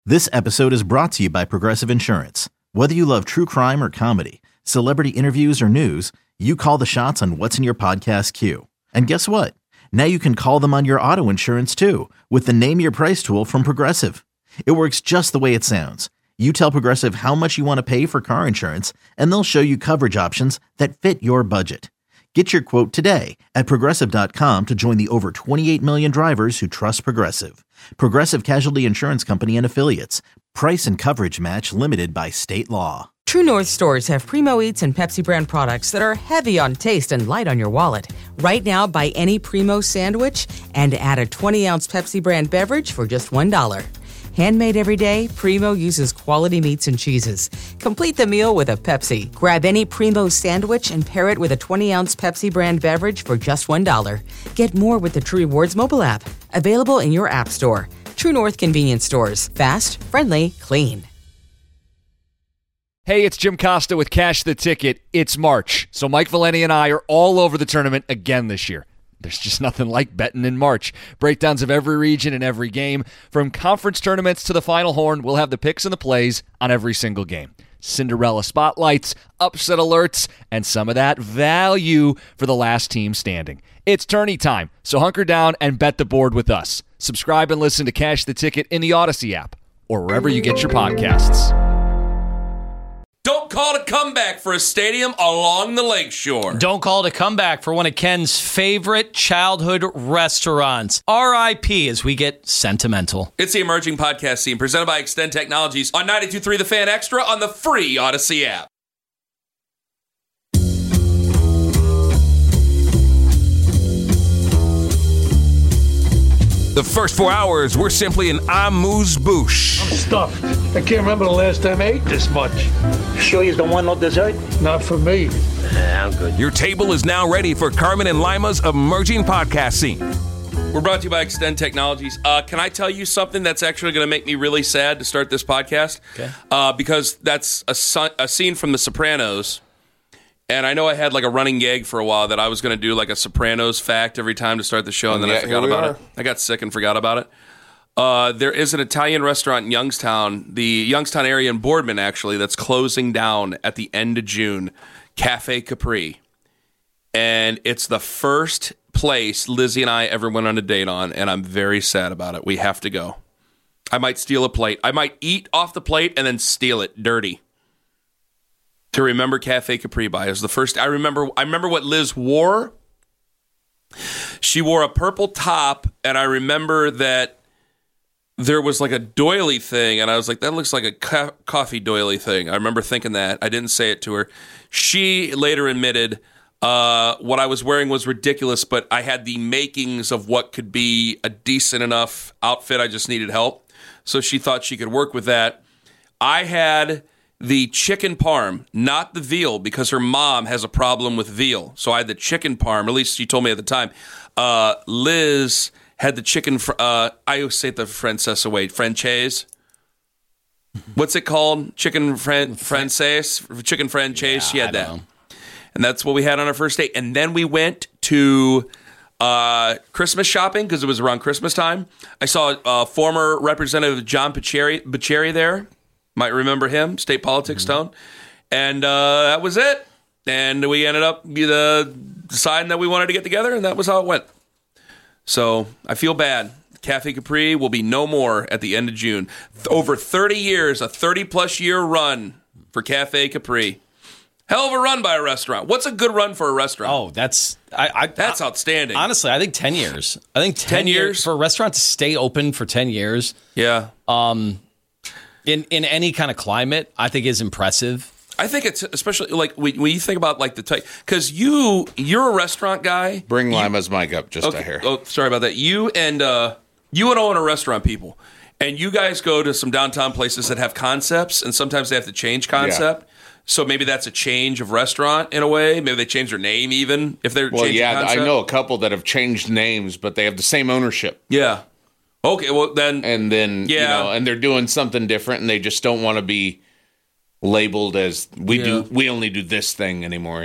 This episode is brought to you by Progressive Insurance. Whether you love true crime or comedy, celebrity interviews or news, you call the shots on what's in your podcast queue. And guess what? Now you can call them on your auto insurance too with the Name Your Price tool from Progressive. It works just the way it sounds. You tell Progressive how much you want to pay for car insurance, and they'll show you coverage options that fit your budget. Get your quote today at Progressive.com to join the over 28 million drivers who trust Progressive. Progressive Casualty Insurance Company and Affiliates. Price and coverage match limited by state law. True North stores have Primo Eats and Pepsi brand products that are heavy on taste and light on your wallet. Right now, buy any Primo sandwich and add a 20-ounce Pepsi brand beverage for just $1. Handmade every day, Primo uses quality meats and cheeses. Complete the meal with a Pepsi. Grab any Primo sandwich and pair it with a 20-ounce Pepsi brand beverage for just $1. Get more with the True Rewards mobile app. Available in your app store. True North convenience stores. Fast, friendly, clean. Hey, it's Jim Costa with Cash the Ticket. It's March, so Mike Valeni and I are all over the tournament again this year. There's just nothing like betting in March. Breakdowns of every region and every game. From conference tournaments to the Final Horn, we'll have the picks and the plays on every single game. Cinderella spotlights, upset alerts, and some of that value for the last team standing. It's tourney time, so hunker down and bet the board with us. Subscribe and listen to Cash the Ticket in the Odyssey app or wherever you get your podcasts. Don't call it a comeback for a stadium along the lakeshore. Don't call it a comeback for one of Ken's favorite childhood restaurants. R.I.P. as we get sentimental. It's the Emerging Podcast Scene presented by Extend Technologies on 92.3 The Fan Extra on the free Odyssey app. The first 4 hours, we're simply an amuse-bouche. I'm stuffed. I can't remember the last time I ate this much. Sure you don't want no dessert? Not for me. I'm good. Your table is now ready for Carmen and Lima's Emerging Podcast Scene. We're brought to you by Extend Technologies. Can I tell you something that's actually going to make me really sad to start this podcast? Okay. Because that's a scene from The Sopranos. And I know I had like a running gag for a while that I was going to do like a Sopranos fact every time to start the show, and then I forgot about it. I got sick and forgot about it. There is an Italian restaurant in Youngstown, the Youngstown area in Boardman, actually, that's closing down at the end of June, Cafe Capri. And it's the first place Lizzie and I ever went on a date on, and I'm very sad about it. We have to go. I might steal a plate. I might eat off the plate and then steal it dirty. To remember Cafe Capri by is the first. I remember what Liz wore. She wore a purple top, and I remember that there was like a doily thing, and I was like, that looks like a coffee doily thing. I remember thinking that. I didn't say it to her. She later admitted what I was wearing was ridiculous, but I had the makings of what could be a decent enough outfit. I just needed help. So she thought she could work with that. I had the chicken parm, not the veal, because her mom has a problem with veal. So I had the chicken parm, at least she told me at the time. Liz had the chicken, I always say it the Francesa way, franchise. What's it called? Chicken francaise? Chicken franchise, yeah, she had that. Know. And that's what we had on our first date. And then we went to Christmas shopping because it was around Christmas time. I saw former Representative John Biccheri there. Might remember him, state politics tone. And that was it. And we ended up deciding that we wanted to get together, and that was how it went. So I feel bad. Cafe Capri will be no more at the end of June. Over 30 years, a 30-plus year run for Cafe Capri. Hell of a run by a restaurant. What's a good run for a restaurant? Oh, that's outstanding. Honestly, I think 10 years. I think 10 years for a restaurant to stay open for 10 years. Yeah. In any kind of climate, I think is impressive. I think it's especially like when you think about like the type, because you're a restaurant guy. Bring Lima's mic up just a hair. Oh, sorry about that. You and own a restaurant, people, and you guys go to some downtown places that have concepts, and sometimes they have to change concept. Yeah. So maybe that's a change of restaurant in a way. Maybe they change their name even if they're changing concept. I know a couple that have changed names, but they have the same ownership. Yeah. Okay, well then... And then, and they're doing something different, and they just don't want to be labeled as, we only do this thing anymore,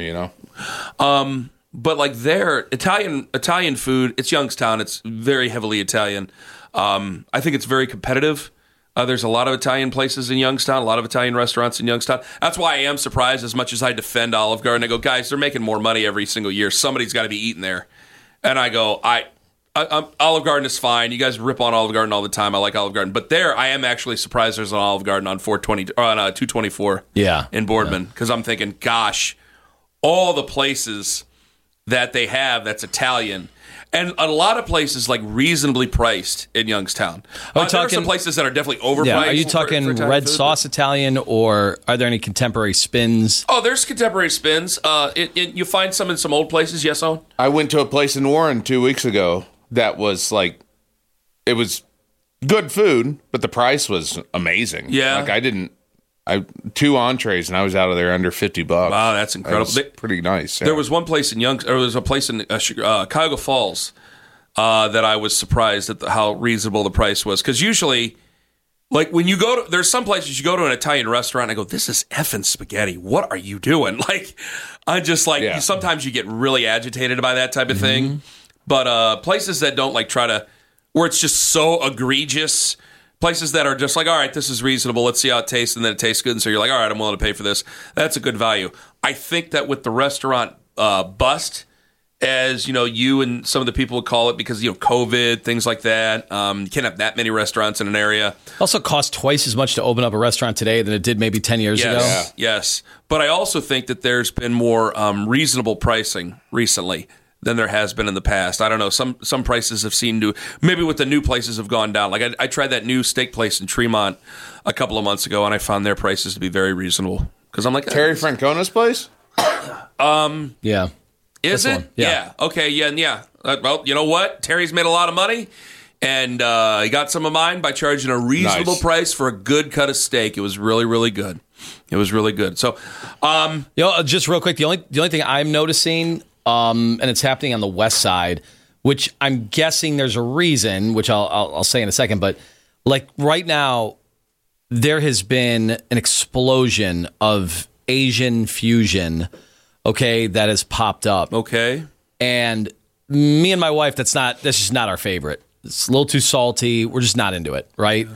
But like their Italian food, it's Youngstown, it's very heavily Italian. I think it's very competitive. There's a lot of Italian places in Youngstown, a lot of Italian restaurants in Youngstown. That's why I am surprised, as much as I defend Olive Garden. I go, guys, they're making more money every single year. Somebody's got to be eating there. And I go, Olive Garden is fine. You guys rip on Olive Garden all the time. I like Olive Garden. But there, I am actually surprised there's an Olive Garden on 224 in Boardman. Because I'm thinking, gosh, all the places that they have that's Italian. And a lot of places like reasonably priced in Youngstown. There are some places that are definitely overpriced. Yeah. Are you talking for red sauce Italian, or are there any contemporary spins? Oh, there's contemporary spins. You find some in some old places. Yes, Owen? I went to a place in Warren 2 weeks ago that was like, it was good food, but the price was amazing. Yeah. Like 2 entrees and I was out of there under $50. Wow, that's incredible. Pretty nice. Yeah. There was one place in there was a place in Cuyahoga Falls that I was surprised at how reasonable the price was. Because usually, like when you go to, there's some places you go to an Italian restaurant and I go, this is effing spaghetti. What are you doing? Like, I'm just like, sometimes you get really agitated by that type of thing. But places that don't like try to, where it's just so egregious. Places that are just like, all right, this is reasonable. Let's see how it tastes, and then it tastes good. And so you're like, all right, I'm willing to pay for this. That's a good value. I think that with the restaurant bust, as you and some of the people would call it, because COVID, things like that. You can't have that many restaurants in an area. Also costs twice as much to open up a restaurant today than it did maybe 10 years ago. Yes. But I also think that there's been more reasonable pricing recently than there has been in the past. I don't know. Some prices have seemed to, maybe with the new places have gone down. Like I tried that new steak place in Tremont a couple of months ago, and I found their prices to be very reasonable. Because I'm like, Terry Francona's place? Yeah. Is it? Yeah. Okay. Yeah. Well, you know what? Terry's made a lot of money, and he got some of mine by charging a reasonable price for a good cut of steak. It was really, really good. It was really good. So, just real quick, the only thing I'm noticing, and it's happening on the west side, which I'm guessing there's a reason, which I'll say in a second, but like right now, there has been an explosion of Asian fusion, that has popped up. Okay. And me and my wife, that's just not our favorite. It's a little too salty. We're just not into it, right?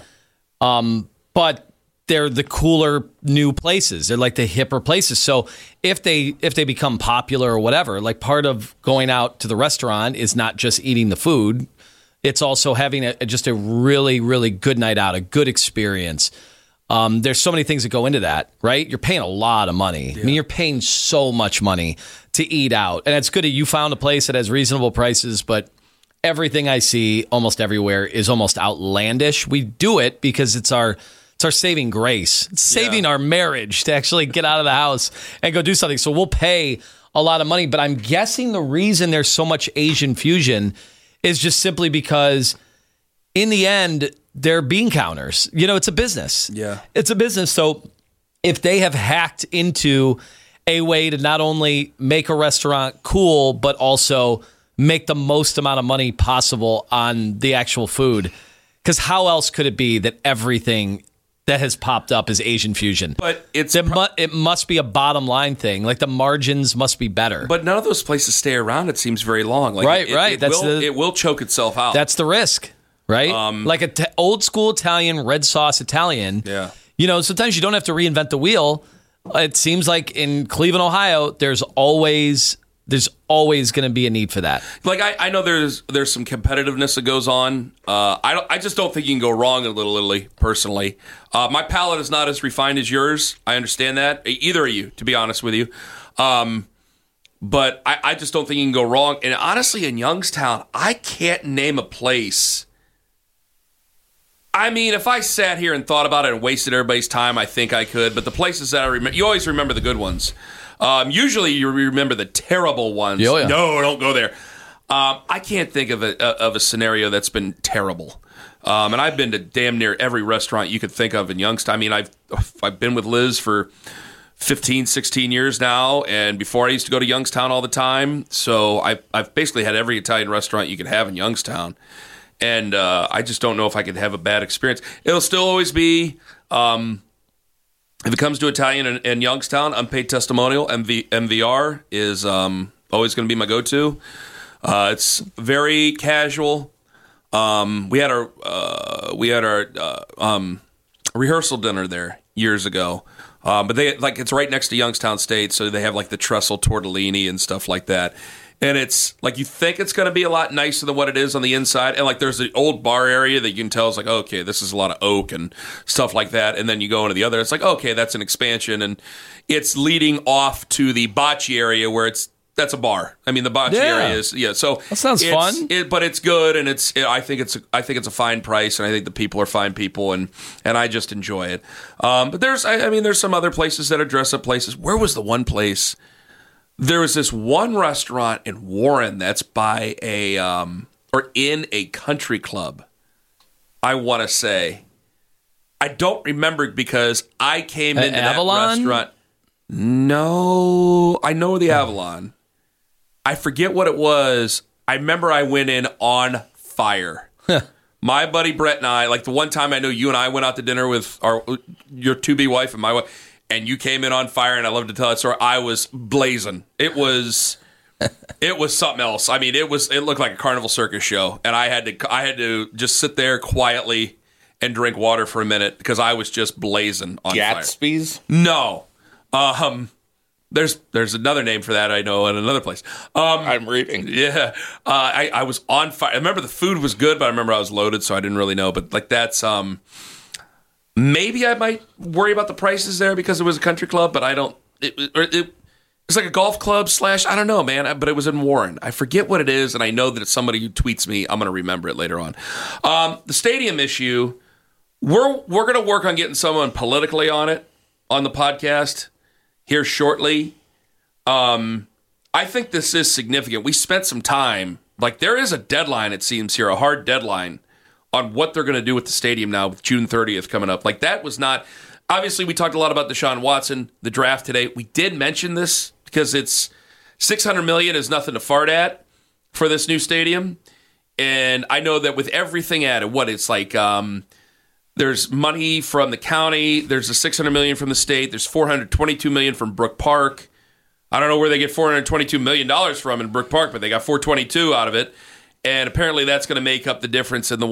But they're the cooler new places. They're like the hipper places. So if they become popular or whatever, like part of going out to the restaurant is not just eating the food. It's also having just a really, really good night out, a good experience. There's so many things that go into that, right? You're paying a lot of money. Yeah. I mean, you're paying so much money to eat out. And it's good that you found a place that has reasonable prices, but everything I see almost everywhere is almost outlandish. We do it because it's our saving grace. It's saving our marriage to actually get out of the house and go do something. So we'll pay a lot of money. But I'm guessing the reason there's so much Asian fusion is just simply because in the end, they're bean counters. It's a business. Yeah. It's a business. So if they have hacked into a way to not only make a restaurant cool, but also make the most amount of money possible on the actual food, because how else could it be that everything that has popped up is Asian fusion? But it must be a bottom line thing. Like the margins must be better. But none of those places stay around. It seems very long. Like right. It will choke itself out. That's the risk, right? Like old school Italian, red sauce Italian. Yeah. Sometimes you don't have to reinvent the wheel. It seems like in Cleveland, Ohio, there's always going to be a need for that. Like I know there's some competitiveness that goes on. I just don't think you can go wrong in Little Italy, personally. My palate is not as refined as yours. I understand that. Either of you, to be honest with you. But I just don't think you can go wrong. And honestly, in Youngstown, I can't name a place. I mean, if I sat here and thought about it and wasted everybody's time, I think I could. But the places that I remember, you always remember the good ones. Usually you remember the terrible ones. Oh, yeah. No, don't go there. I can't think of a scenario that's been terrible. And I've been to damn near every restaurant you could think of in Youngstown. I mean, I've been with Liz for 15, 16 years now, and before I used to go to Youngstown all the time. So I've basically had every Italian restaurant you could have in Youngstown. And I just don't know if I could have a bad experience. It'll still always be... if it comes to Italian in Youngstown, unpaid testimonial, MVR is always going to be my go-to. It's very casual. We had our rehearsal dinner there years ago. But they it's right next to Youngstown State, so they have like the trestle tortellini and stuff like that. And it's like you think it's going to be a lot nicer than what it is on the inside. And like there's the old bar area that you can tell is like, okay, this is a lot of oak and stuff like that. And then you go into the other, it's like, okay, that's an expansion. And it's leading off to the bocce area where that's a bar. I mean, the bocce area is So that sounds fun. But it's good, and I think it's a fine price, and I think the people are fine people, and I just enjoy it. But there's some other places that are dress up places. Where was the one place? There was this one restaurant in Warren that's by or in a country club. I want to say, I don't remember because I came into Avalon? That restaurant. No, I know the Avalon. I forget what it was. I remember I went in on fire. My buddy Brett and I, like the one time I know you and I went out to dinner with your to-be wife and my wife, and you came in on fire, and I love to tell that story. I was blazing. It was something else. I mean, it looked like a carnival circus show, and I had to just sit there quietly and drink water for a minute because I was just blazing on fire. Gatsby's? No. There's another name for that I know in another place. I'm reading. Yeah. I was on fire. I remember the food was good, but I remember I was loaded, so I didn't really know. But like that's maybe I might worry about the prices there because it was a country club, but I don't. It's like a golf club / I don't know, man. But it was in Warren. I forget what it is, and I know that it's somebody who tweets me. I'm going to remember it later on. The stadium issue. We're going to work on getting someone politically on it on the podcast here shortly. I think this is significant. We spent some time. Like there is a deadline. It seems here, a hard deadline on what they're going to do with the stadium now with June 30th coming up. Like that was not. Obviously, we talked a lot about Deshaun Watson, the draft today. We did mention this because it's $600 million is nothing to fart at for this new stadium. And I know that with everything added, what it's like, there's money from the county, there's a $600 million from the state, there's $422 million from Brook Park. I don't know where they get $422 million from in Brook Park, but they got $422 out of it. And apparently that's going to make up the difference in the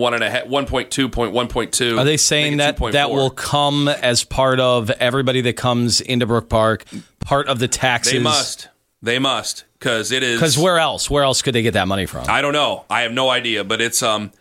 1.2. Are they saying that will come as part of everybody that comes into Brook Park, part of the taxes? They must, because it is. Because where else? Where else could they get that money from? I don't know. I have no idea. But it's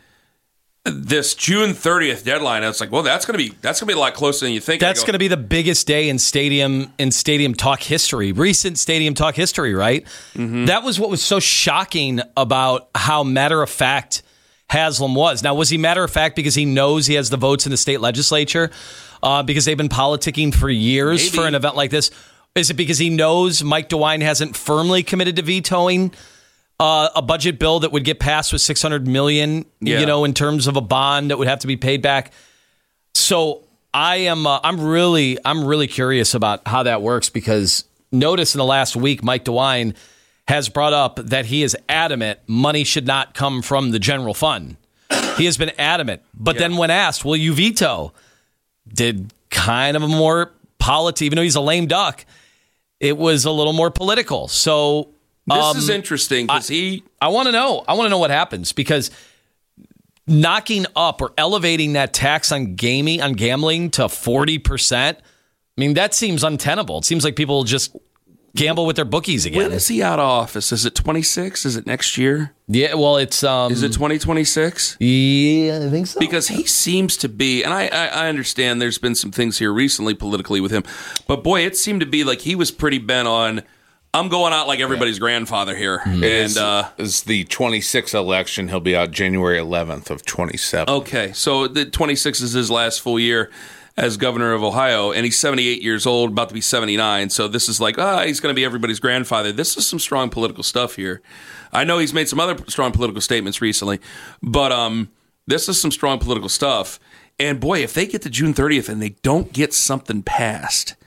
this June 30th deadline. It's like, well, that's going to be a lot closer than you think. That's going to be the biggest day in stadium talk history, recent stadium talk history, right? Mm-hmm. That was what was so shocking about how matter-of-fact Haslam was. Now, was he matter-of-fact because he knows he has the votes in the state legislature? Because they've been politicking for years for an event like this? Is it because he knows Mike DeWine hasn't firmly committed to vetoing a budget bill that would get passed with $600 million, in terms of a bond that would have to be paid back? So I'm really curious about how that works, because notice in the last week, Mike DeWine has brought up that he is adamant money should not come from the general fund. He has been adamant. But then when asked, will you veto? Did kind of a more even though he's a lame duck, it was a little more political. So this is interesting because I want to know. I want to know what happens, because knocking up or elevating that tax on gambling to 40%, I mean, that seems untenable. It seems like people just gamble with their bookies again. When is he out of office? Is it 26? Is it next year? Yeah, well, it's... is it 2026? Yeah, I think so. Because he seems to be, and I understand there's been some things here recently politically with him, but boy, it seemed to be like he was pretty bent on, I'm going out like everybody's grandfather here. Mm-hmm. And is the 26th election, he'll be out January 11th of 27. Okay, so the 26th is his last full year as governor of Ohio, and he's 78 years old, about to be 79. So this is like, he's going to be everybody's grandfather. This is some strong political stuff here. I know he's made some other strong political statements recently, but this is some strong political stuff. And boy, if they get to June 30th and they don't get something passed,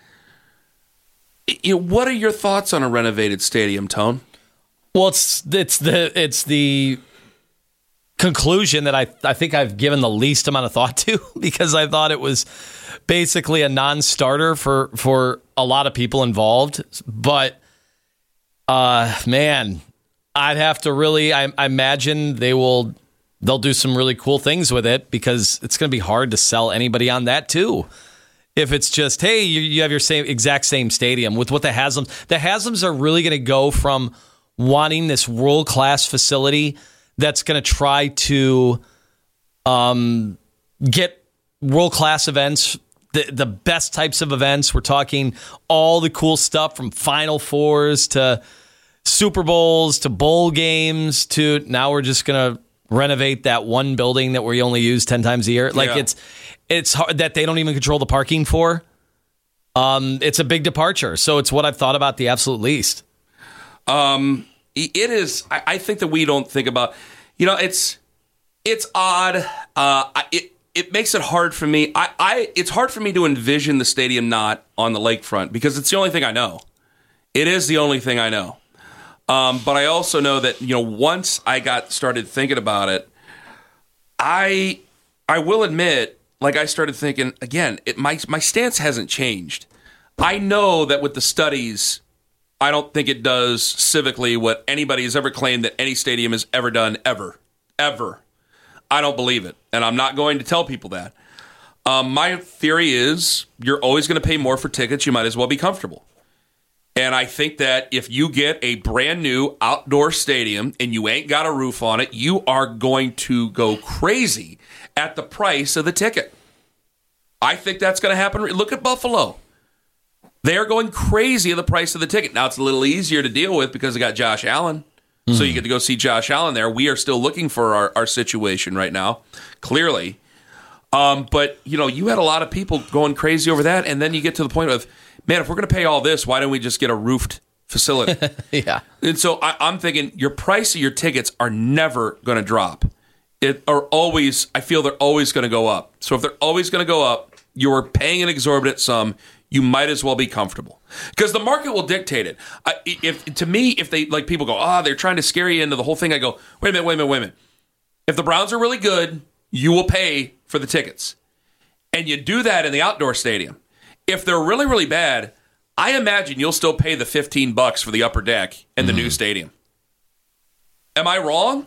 what are your thoughts on a renovated stadium, Tone? Well, it's the conclusion that I think I've given the least amount of thought to, because I thought it was basically a non-starter for a lot of people involved. But man, I'd have to really, I imagine they will they'll do some really cool things with it because it's going to be hard to sell anybody on that too. If it's just, hey, you have your exact same stadium with what the Haslams are really going to go from wanting this world-class facility that's going to try to get world-class events, the best types of events. We're talking all the cool stuff from Final Fours to Super Bowls to bowl games to now we're just going to renovate that one building that we only use 10 times a year. Like it's hard that they don't even control the parking for. It's a big departure. So it's what I've thought about the absolute least. It is. I think that we don't think about, it's odd. It makes it hard for me. It's hard for me to envision the stadium not on the lakefront because it's the only thing I know. It is the only thing I know. But I also know that, once I got started thinking about it, I will admit, like I started thinking, again, my stance hasn't changed. I know that with the studies, I don't think it does civically what anybody has ever claimed that any stadium has ever done, ever. I don't believe it, and I'm not going to tell people that. My theory is you're always going to pay more for tickets. You might as well be comfortable. And I think that if you get a brand new outdoor stadium and you ain't got a roof on it, you are going to go crazy at the price of the ticket. I think that's going to happen. Look at Buffalo. They're going crazy at the price of the ticket. Now, it's a little easier to deal with because they got Josh Allen. So you get to go see Josh Allen there. We are still looking for our situation right now, clearly. But, you had a lot of people going crazy over that. And then you get to the point of, man, if we're going to pay all this, why don't we just get a roofed facility? Yeah. And so I'm thinking your price of your tickets are never going to drop. I feel they're always going to go up. So if they're always going to go up, you're paying an exorbitant sum. You might as well be comfortable because the market will dictate it. If they like people go, they're trying to scare you into the whole thing. I go, wait a minute. If the Browns are really good, you will pay for the tickets, and you do that in the outdoor stadium. If they're really, really bad, I imagine you'll still pay the $15 for the upper deck in the new stadium. Am I wrong?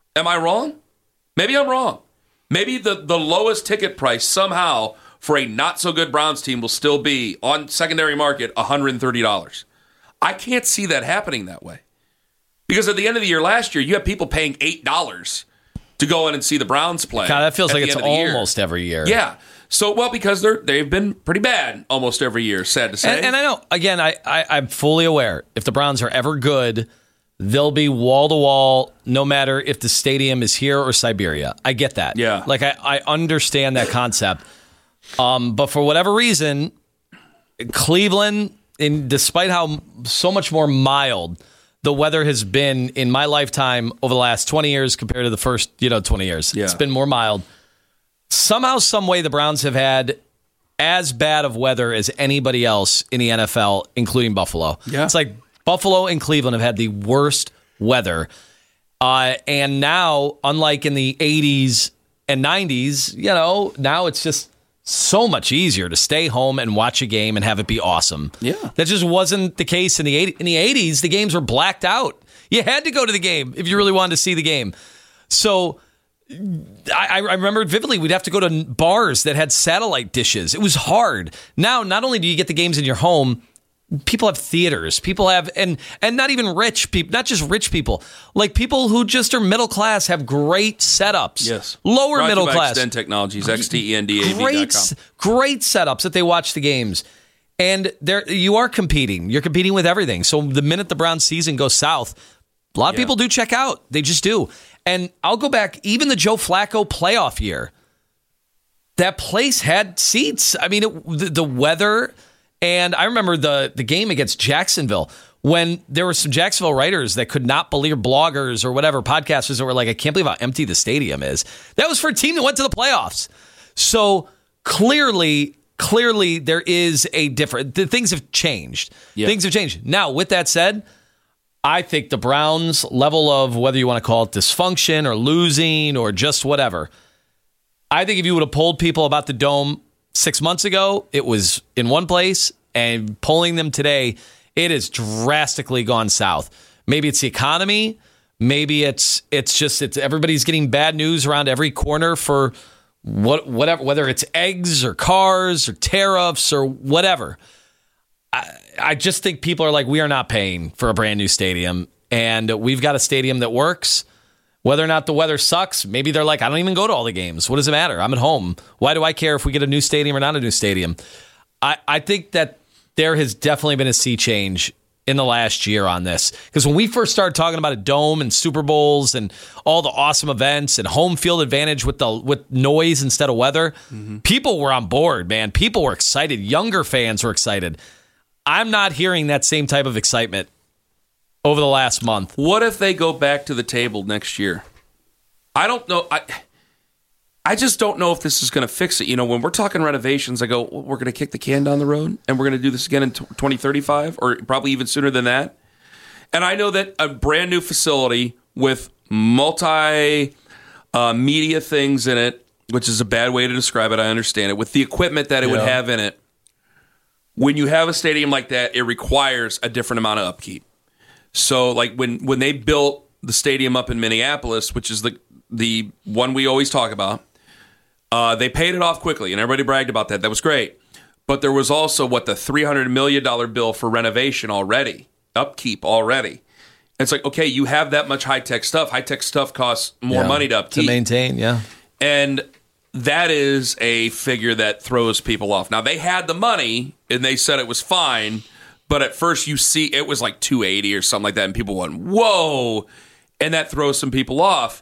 Maybe I'm wrong. Maybe the lowest ticket price somehow for a not-so-good Browns team will still be, on secondary market, $130. I can't see that happening that way. Because at the end of the year last year, you have people paying $8 to go in and see the Browns play. God, that feels like it's almost every year. Yeah. So, because they've been pretty bad almost every year, sad to say. And I know, again, I'm fully aware, if the Browns are ever good, they'll be wall-to-wall no matter if the stadium is here or Siberia. I get that. Yeah. Like, I understand that concept. But for whatever reason, Cleveland, despite how so much more mild the weather has been in my lifetime over the last 20 years compared to the first 20 years, It's been more mild. Somehow, some way, the Browns have had as bad of weather as anybody else in the NFL, including Buffalo. Yeah. It's like Buffalo and Cleveland have had the worst weather. And now, unlike in the 80s and 90s, now it's just so much easier to stay home and watch a game and have it be awesome. Yeah. That just wasn't the case in the 80s. In the 80s, the games were blacked out. You had to go to the game if you really wanted to see the game. So I remember vividly, we'd have to go to bars that had satellite dishes. It was hard. Now, not only do you get the games in your home, people have theaters. People have, and not even rich people, not just rich people, like people who just are middle class have great setups. Yes. Lower middle class. Extend Technologies, XTENDAV.com. Great setups that they watch the games. And you are competing. You're competing with everything. So the minute the Browns season goes south, a lot of people do check out. They just do. And I'll go back, even the Joe Flacco playoff year, that place had seats. I mean, the weather, and I remember the game against Jacksonville when there were some Jacksonville writers that could not believe, bloggers or whatever, podcasters that were like, I can't believe how empty the stadium is. That was for a team that went to the playoffs. So clearly there is a different, things have changed. Yeah. Things have changed. Now, with that said, I think the Browns' level of, whether you want to call it dysfunction or losing or just whatever, I think if you would have polled people about the Dome 6 months ago, it was in one place, and polling them today, it has drastically gone south. Maybe it's the economy. Maybe it's everybody's getting bad news around every corner for whatever, whether it's eggs or cars or tariffs or whatever. I just think people are like, we are not paying for a brand new stadium, and we've got a stadium that works. Whether or not the weather sucks, maybe they're like, I don't even go to all the games. What does it matter? I'm at home. Why do I care if we get a new stadium or not a new stadium? I think that there has definitely been a sea change in the last year on this. Because when we first started talking about a dome and Super Bowls and all the awesome events and home field advantage with noise instead of weather, people were on board, man. People were excited. Younger fans were excited. I'm not hearing that same type of excitement over the last month. What if they go back to the table next year? I don't know. I just don't know if this is going to fix it. You know, when we're talking renovations, I go, well, we're going to kick the can down the road, and we're going to do this again in 2035, or probably even sooner than that. And I know that a brand new facility with multi media things in it, which is a bad way to describe it, I understand it, with the equipment that it would have in it, when you have a stadium like that, it requires a different amount of upkeep. So, like when they built the stadium up in Minneapolis, which is the one we always talk about, they paid it off quickly, and everybody bragged about that. That was great. But there was also, the $300 million bill for renovation already, upkeep already. It's like, okay, you have that much high-tech stuff. High-tech stuff costs more money to upkeep. To maintain, yeah. And that is a figure that throws people off. Now, they had the money, and they said it was fine, but at first you see it was like $280 or something like that, and people went, whoa, and that throws some people off.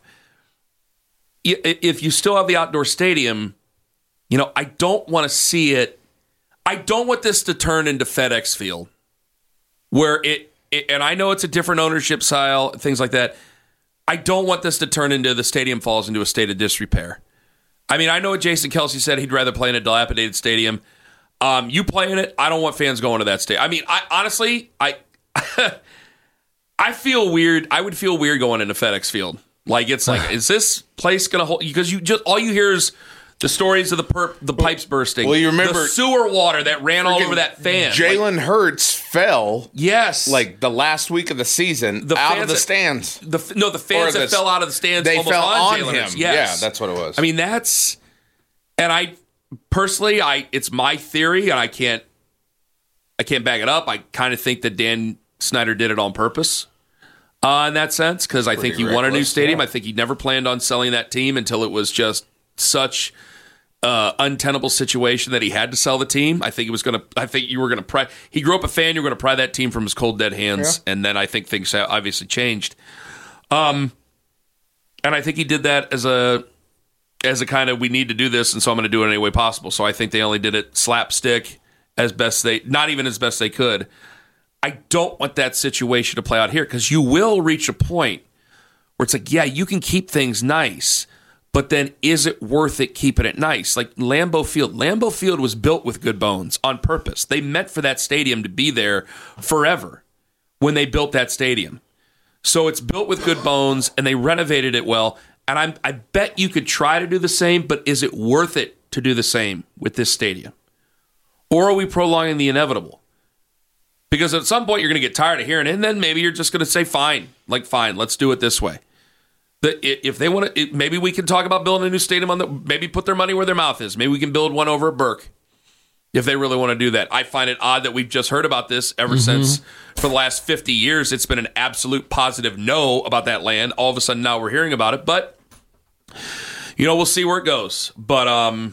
If you still have the outdoor stadium, you know, I don't want to see it. I don't want this to turn into FedEx Field, where it and I know it's a different ownership style, things like that. I don't want this to turn into the stadium falls into a state of disrepair. I mean, I know what Jason Kelce said. He'd rather play in a dilapidated stadium. You play in it, I don't want fans going to that stadium. I mean, honestly, I feel weird. I would feel weird going into FedEx Field. Like, it's like, is this place going to hold? Because all you hear is the stories of the pipes bursting. Well, you remember the sewer water that ran all over that fan. Jalen Hurts fell. Yes, like the last week of the season, out of the stands. The fans that fell out of the stands. They almost fell on Jalen him. Hurts. Yes. Yeah, that's what it was. I mean, and I personally, it's my theory, and I can't back it up. I kind of think that Dan Snyder did it on purpose. In that sense, because I think he wanted a new stadium. Yeah. I think he never planned on selling that team until it was just such untenable situation that he had to sell the team. I think you were going to pry. He grew up a fan. You were going to pry that team from his cold dead hands, and then I think things obviously changed. And I think he did that as a kind of, we need to do this, and so I'm going to do it any way possible. So I think they only did it slapstick not even as best they could. I don't want that situation to play out here, because you will reach a point where it's like, yeah, you can keep things nice, but then is it worth it keeping it nice? Like Lambeau Field. Lambeau Field was built with good bones on purpose. They meant for that stadium to be there forever when they built that stadium. So it's built with good bones, and they renovated it well. And I bet you could try to do the same, but is it worth it to do the same with this stadium? Or are we prolonging the inevitable? Because at some point you're going to get tired of hearing it, and then maybe you're just going to say, fine, let's do it this way. If they want to, maybe we can talk about building a new stadium maybe put their money where their mouth is. Maybe we can build one over at Burke if they really want to do that. I find it odd that we've just heard about this ever since, for the last 50 years, it's been an absolute positive no about that land. All of a sudden now we're hearing about it, but we'll see where it goes. But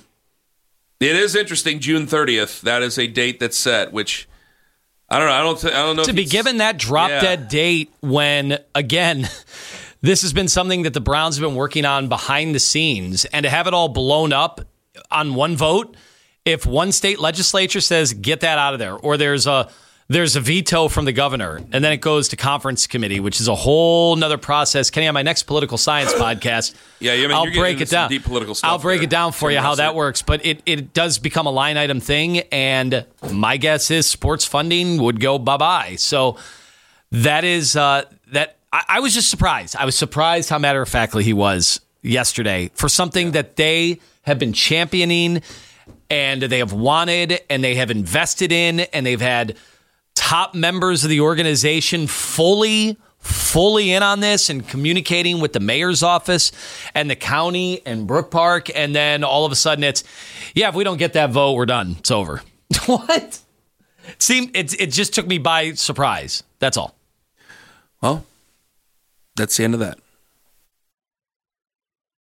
it is interesting. June 30th, that is a date that's set, which I don't know. To be given that drop-dead date when, again, this has been something that the Browns have been working on behind the scenes, and to have it all blown up on one vote, if one state legislature says, get that out of there, or there's a veto from the governor, and then it goes to conference committee, which is a whole nother process. Kenny, on my next political science podcast, I'll break it down. Deep political stuff. I'll break it down for you how that works. But it does become a line item thing, and my guess is sports funding would go bye-bye. So that is that. I was just surprised. I was surprised how matter-of-factly he was yesterday for something that they have been championing, and they have wanted, and they have invested in, and they've had top members of the organization fully fully in on this and communicating with the mayor's office and the county and Brook Park, and then all of a sudden it's, if we don't get that vote, we're done. It's over. What? It just took me by surprise. That's all. Well, that's the end of that.